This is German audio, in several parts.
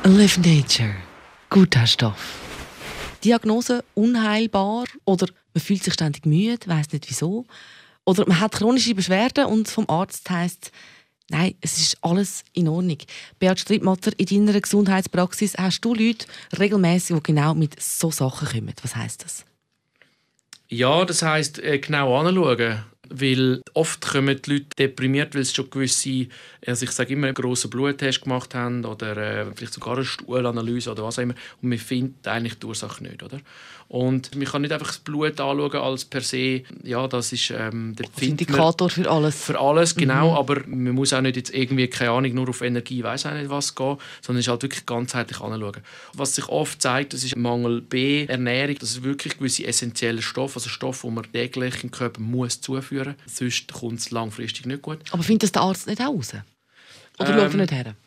Live Nature. Guter Stoff. Diagnose unheilbar oder man fühlt sich ständig müde, weiss nicht wieso. Oder man hat chronische Beschwerden und vom Arzt heisst, nein, es ist alles in Ordnung. Beat Strittmatter, in deiner Gesundheitspraxis hast du Leute regelmässig, die genau mit so Sachen kommen. Was heisst das? Ja, das heisst, genau anschauen. Weil oft kommen die Leute deprimiert, weil sie schon gewisse, also ich sage immer, einen grossen Bluttest gemacht haben oder vielleicht sogar eine Stuhlanalyse oder was auch immer. Und man findet eigentlich die Ursache nicht, oder? Und man kann nicht einfach das Blut anschauen als per se, ja, das ist der Indikator für alles. Für alles, genau. Aber man muss auch nicht jetzt irgendwie, keine Ahnung, nur auf Energie, weiss auch nicht was gehen, sondern es ist halt wirklich ganzheitlich anschauen. Was sich oft zeigt, das ist Mangel B, Ernährung, das ist wirklich gewisse essentielle Stoffe, also Stoffe, die man täglich im Körper muss zuführen. Sonst kommt es langfristig nicht gut. Aber findet das der Arzt nicht auch raus? Oder schaut er nicht her?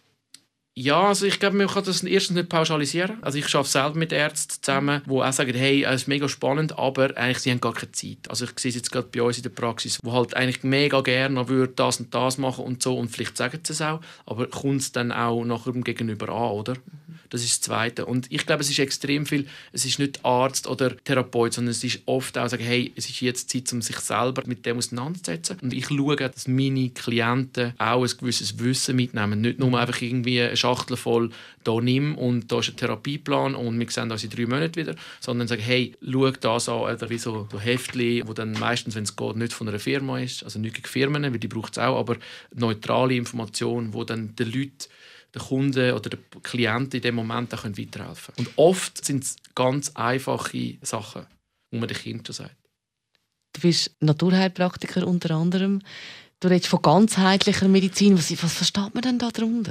Ja, also ich glaube, man kann das erstens nicht pauschalisieren. Also ich arbeite selber mit Ärzten zusammen, die auch sagen, hey, es ist mega spannend, aber eigentlich sie haben gar keine Zeit. Also ich sehe es jetzt gerade bei uns in der Praxis, wo halt eigentlich mega gerne würde das und das machen und so und vielleicht sagen sie es auch, aber kommt es dann auch nachher dem Gegenüber an, oder? Das ist das Zweite. Und ich glaube, es ist extrem viel, es ist nicht Arzt oder Therapeut, sondern es ist oft auch sagen, hey, es ist jetzt Zeit, um sich selber mit dem auseinanderzusetzen. Und ich schaue, dass meine Klienten auch ein gewisses Wissen mitnehmen. Nicht nur einfach irgendwie eine Schachtel voll, da nimm und da ist ein Therapieplan und wir sehen uns in 3 Monaten wieder, sondern sagen, hey, schau das an, oder wie so Heftchen, wo dann meistens, wenn es geht, nicht von einer Firma ist, also nicht gegen Firmen, weil die braucht es auch, aber neutrale Informationen, wo dann den Leuten, der Kunde oder der Klient in dem Moment auch weiterhelfen können. Und oft sind es ganz einfache Sachen, die man den Kindern sagt. Du bist Naturheilpraktiker unter anderem. Du redest von ganzheitlicher Medizin. Was versteht man denn darunter?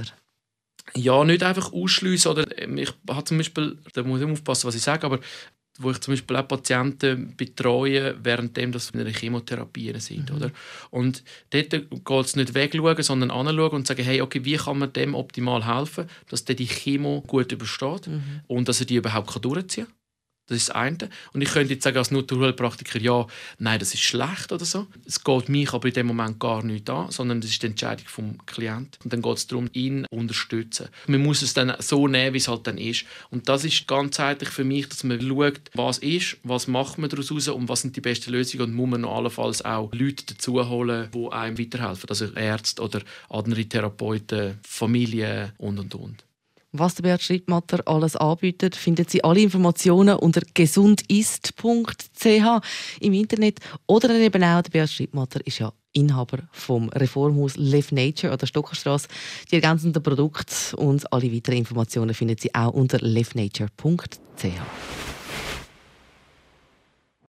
Ja, nicht einfach ausschliessen. Oder ich habe zum Beispiel, da muss ich aufpassen, was ich sage, aber wo ich zum Beispiel auch Patienten betreue, währenddem sie in einer Chemotherapie sind. Oder? Und dort geht es nicht wegschauen, sondern anschauen und sagen, hey, okay, wie kann man dem optimal helfen, dass der die Chemo gut übersteht und dass er die überhaupt durchziehen kann. Das ist das eine. Und ich könnte jetzt sagen, als Naturheilpraktiker, ja, nein, das ist schlecht oder so. Es geht mich aber in dem Moment gar nicht an, sondern das ist die Entscheidung vom Klienten. Und dann geht es darum, ihn zu unterstützen. Man muss es dann so nehmen, wie es halt dann ist. Und das ist ganzheitlich für mich, dass man schaut, was ist, was macht man daraus raus und was sind die besten Lösungen. Und muss man noch allenfalls auch Leute dazu holen, die einem weiterhelfen. Also Ärzte oder andere Therapeuten, Familie und. Was der Beat Strittmatter alles anbietet, finden Sie alle Informationen unter gesundist.ch im Internet. Oder eben auch, der Beat Strittmatter ist ja Inhaber vom Reformhaus Live Nature an der Stockerstrasse. Die ergänzenden Produkte und alle weiteren Informationen finden Sie auch unter livenature.ch.